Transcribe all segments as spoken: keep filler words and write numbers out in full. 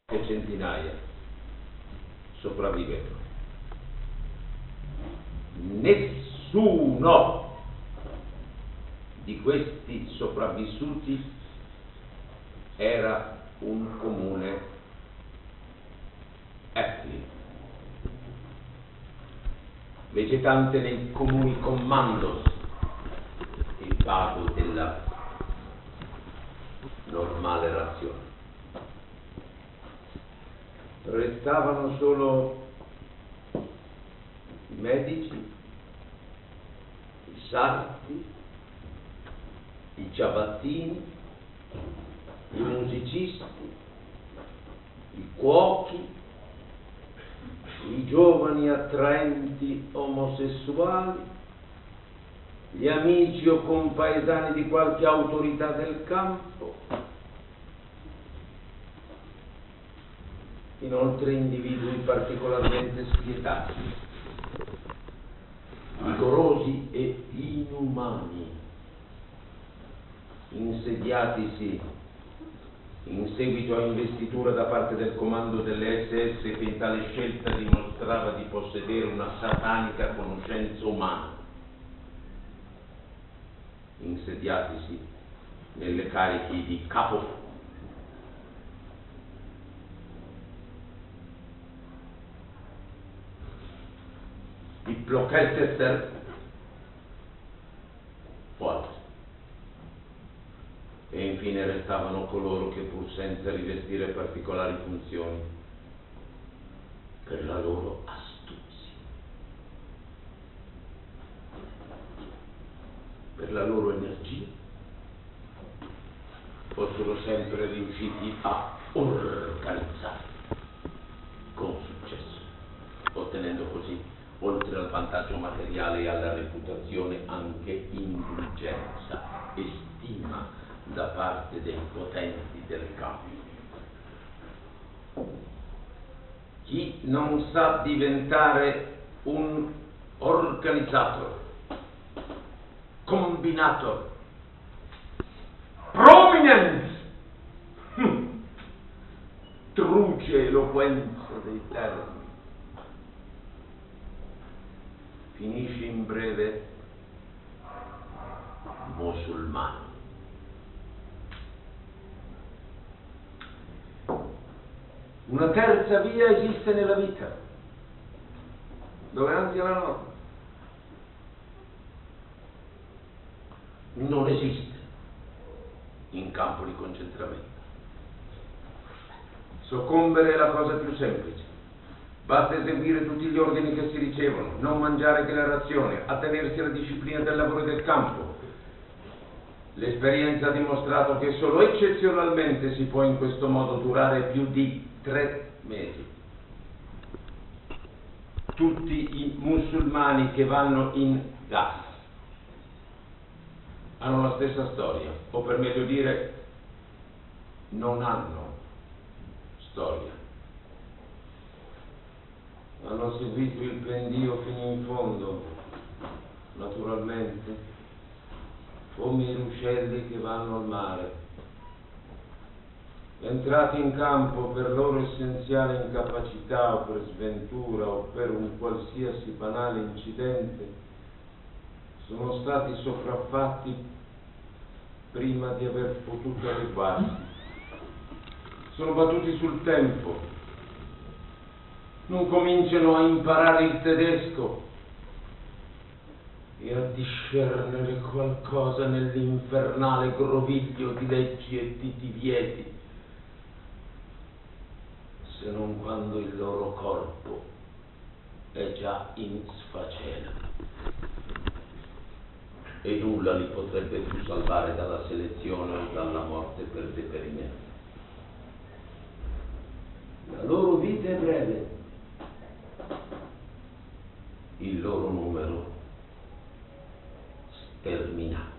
e centinaia sopravvivevano. Nessuno di questi sopravvissuti era un comune Effli, vegetante nei comuni commandos, il pago della normale razione. Restavano solo i medici, i sarti, i ciabattini, i musicisti, i cuochi, i giovani attraenti omosessuali, gli amici o compaesani di qualche autorità del campo, inoltre individui particolarmente spietati, vigorosi e inumani, insediatisi in seguito a investitura da parte del comando delle esse esse che in tale scelta dimostrava di possedere una satanica conoscenza umana, insediatisi nelle cariche di capo, Diplocheltester o altri. E infine restavano coloro che, pur senza rivestire particolari funzioni, per la loro astuzia, per la loro energia, fossero sempre riusciti a organizzare con successo, ottenendo così, oltre al vantaggio materiale e alla reputazione, anche indulgenza e stima da parte dei potenti del campo. Chi non sa diventare un organizzator, combinator, prominent, hm, truce eloquenza dei termini, finisce in breve musulmano. Una terza via esiste nella vita, dove anzi alla norma non esiste in campo di concentramento. Soccombere è la cosa più semplice. Basta eseguire tutti gli ordini che si ricevono, non mangiare che la razione, attenersi alla disciplina del lavoro e del campo. L'esperienza ha dimostrato che solo eccezionalmente si può in questo modo durare più di tre mesi. Tutti i musulmani che vanno in gas hanno la stessa storia, o per meglio dire, non hanno storia. Hanno seguito il pendio fino in fondo, naturalmente, come i ruscelli che vanno al mare. Entrati in campo per loro essenziale incapacità o per sventura o per un qualsiasi banale incidente, sono stati sopraffatti prima di aver potuto adeguarsi. Sono battuti sul tempo, non cominciano a imparare il tedesco e a discernere qualcosa nell'infernale groviglio di leggi e di divieti, se non quando il loro corpo è già in sfacela e nulla li potrebbe più salvare dalla selezione o dalla morte per deperimento. La loro vita è breve, il loro numero sterminato.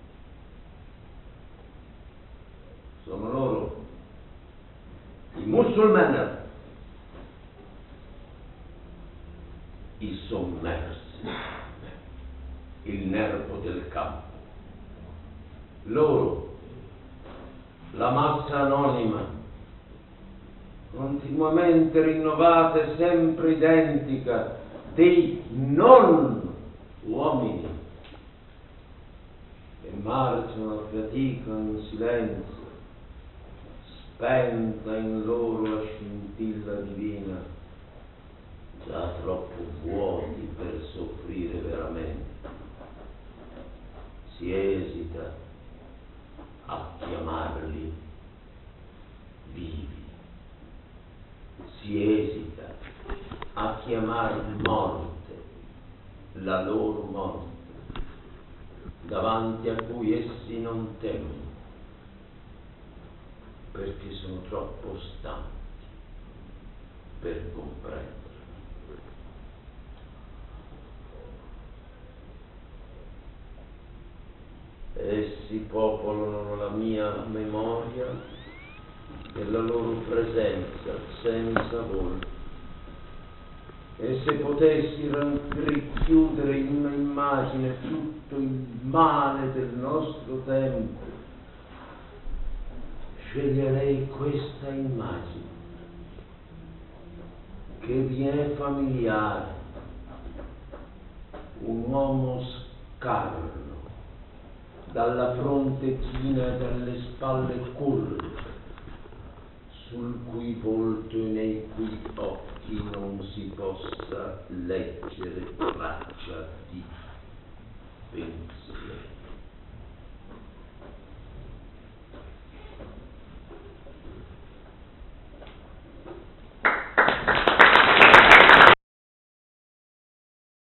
Sono loro i musulmani, i sommersi, il nervo del campo. Loro, la massa anonima, continuamente rinnovata e sempre identica, dei non uomini che marciano a fatica in silenzio, spenta in loro la scintilla divina, già troppo vuoti per soffrire veramente. Si esita a chiamarli vivi, si esita a chiamar morte la loro morte, davanti a cui essi non temono, perché sono troppo stanchi per comprendere. Essi popolano la mia memoria e la loro presenza senza volto. E se potessi richiudere in un'immagine tutto il male del nostro tempo, sceglierei questa immagine, che vi è familiare: un uomo scarno, dalla fronte china e dalle spalle curve, sul cui volto e nei cui occhi non si possa leggere traccia di pensiero.